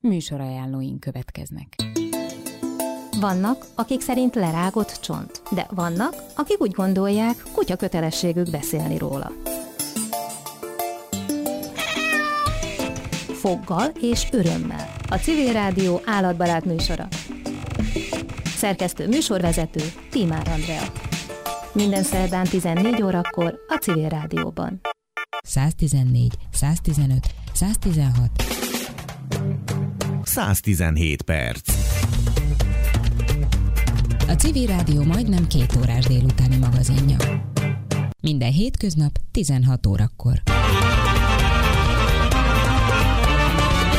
Műsorajánlóink következnek. Vannak, akik szerint lerágott csont, de vannak, akik úgy gondolják, kutya kötelességük beszélni róla. Foggal és örömmel. A Civil Rádió állatbarát műsora. Szerkesztő műsorvezető Tímár Andrea. Minden szerdán 14 órakor a Civil Rádióban. 114, 115, 116. 117 perc. A Civil Rádió majdnem 2 órás délutáni magazinja. Minden hétköznap 16 órakor.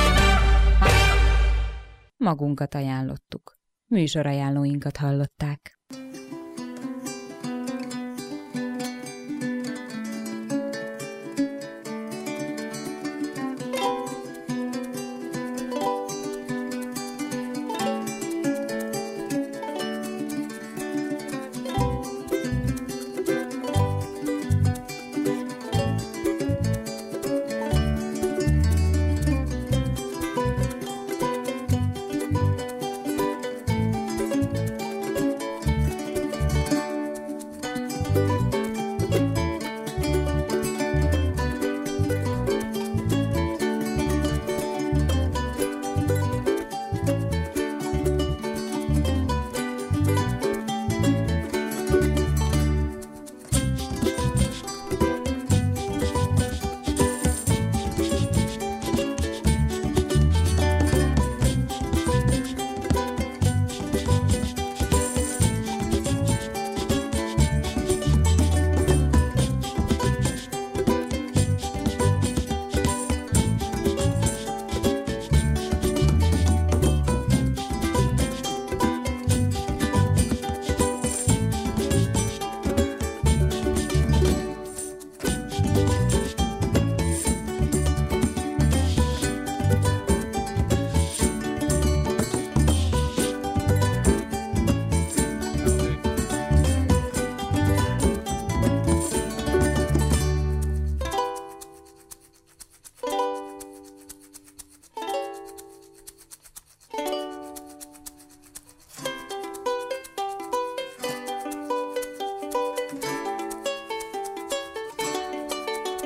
Magunkat ajánlottuk. Műsorajánlóinkat hallották.